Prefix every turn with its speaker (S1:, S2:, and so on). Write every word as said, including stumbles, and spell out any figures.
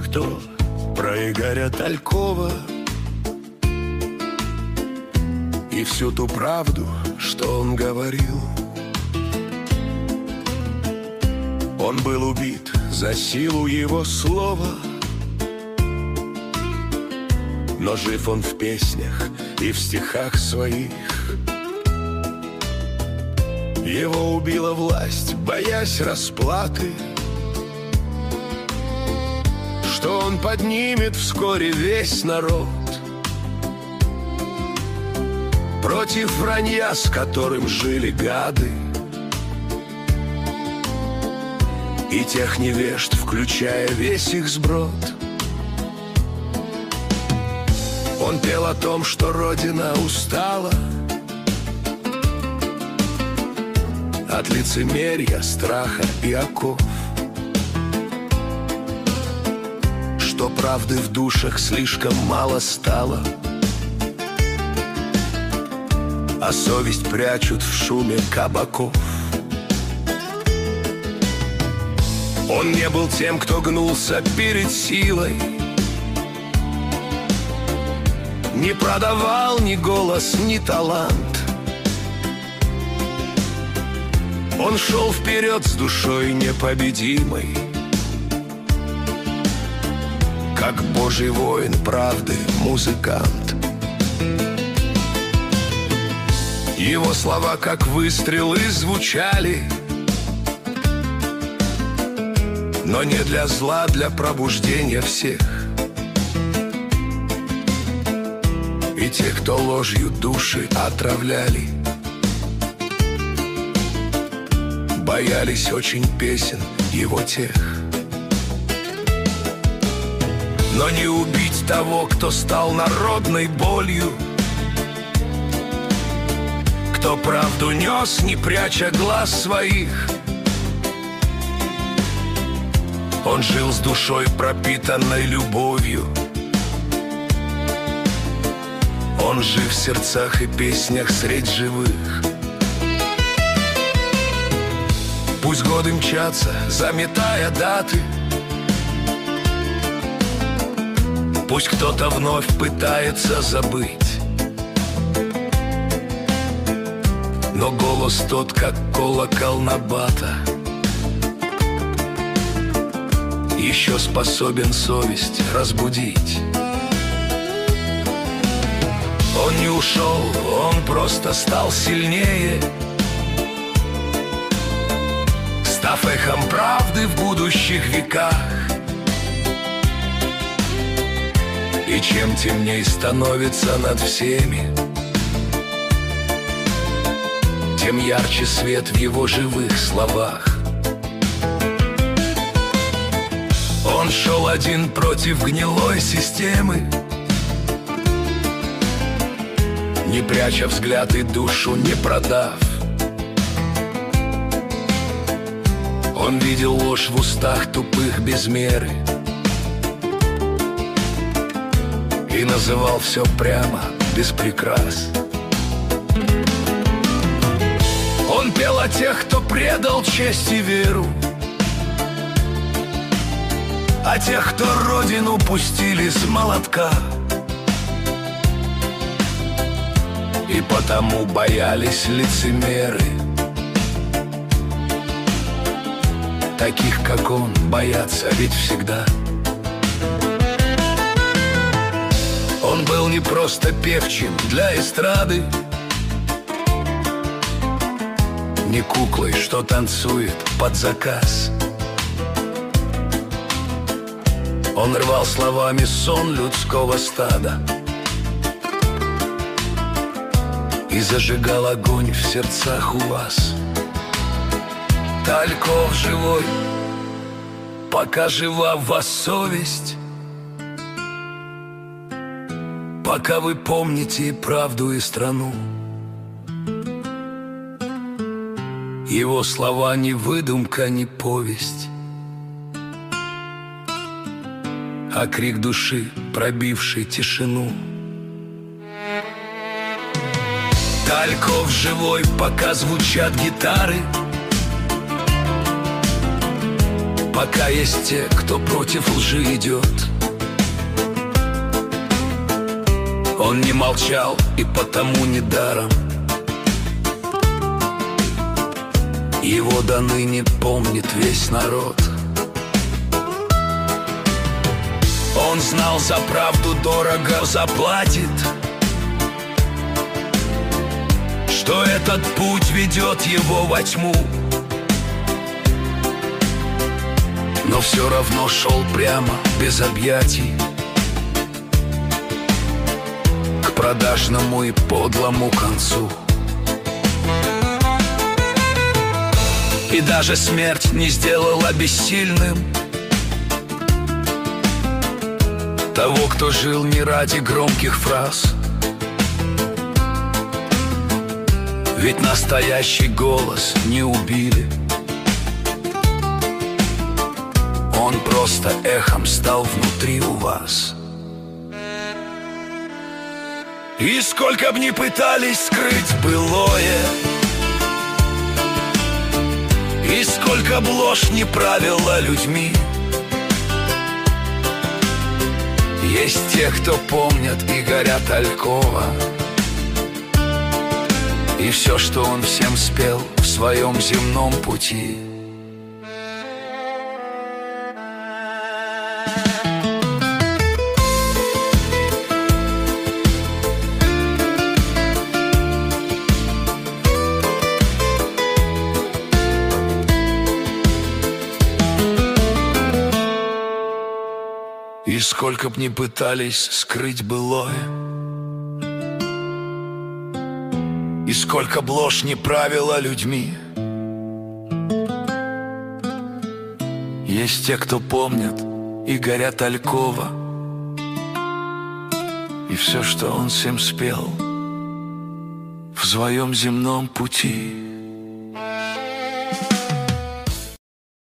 S1: кто про Игоря Талькова и всю ту правду, что он говорил. Он был убит за силу его слова, но жив он в песнях и в стихах своих. Его убила власть, боясь расплаты, что он поднимет вскоре весь народ против вранья, с которым жили гады, и тех невежд, включая весь их сброд. Он пел о том, что Родина устала от лицемерия, страха и оков, что правды в душах слишком мало стало, а совесть прячут в шуме кабаков. Он не был тем, кто гнулся перед силой, не продавал ни голос, ни талант. Он шел вперед с душой непобедимой, как Божий воин правды, музыкант. Его слова, как выстрелы, звучали, но не для зла, для пробуждения всех. И тех, кто ложью души отравляли, боялись очень песен его тех. Но не убить того, кто стал народной болью, кто правду нес, не пряча глаз своих. Он жил с душой, пропитанной любовью. Он жив в сердцах и песнях средь живых. Пусть годы мчатся, заметая даты, пусть кто-то вновь пытается забыть, но голос тот, как колокол набата, еще способен совесть разбудить. Он не ушел, он просто стал сильнее, став эхом правды в будущих веках. И чем темней становится над всеми, тем ярче свет в его живых словах. Он шел один против гнилой системы, не пряча взгляд и душу не продав. Он видел ложь в устах тупых без меры и называл все прямо, без прикрас. Он пел о тех, кто предал честь и веру, о тех, кто родину пустили с молотка и потому боялись лицемеры. Таких, как он, боятся ведь всегда. Он был не просто певчим для эстрады, не куклой, что танцует под заказ. Он рвал словами сон людского стада и зажигал огонь в сердцах у вас. Тальков живой, пока жива в вас совесть, пока вы помните правду и страну. Его слова не выдумка, не повесть, а крик души, пробивший тишину. Тальков живой, пока звучат гитары, пока есть те, кто против лжи идет. Он не молчал и потому недаром его до ныне помнит весь народ. Он знал, за правду дорого заплатит, что этот путь ведет его во тьму, но все равно шел прямо, без объятий, к продажному и подлому концу. И даже смерть не сделала бессильным того, кто жил не ради громких фраз. Ведь настоящий голос не убили, он просто эхом стал внутри у вас. И сколько б ни пытались скрыть былое, и сколько б ложь не правила людьми, есть те, кто помнят и горят алькова, и все, что он всем спел в своем земном пути. И сколько б ни пытались скрыть былое, и сколько б ложь не правила людьми, есть те, кто помнят и горят алькова, и все, что он всем спел в своем земном пути.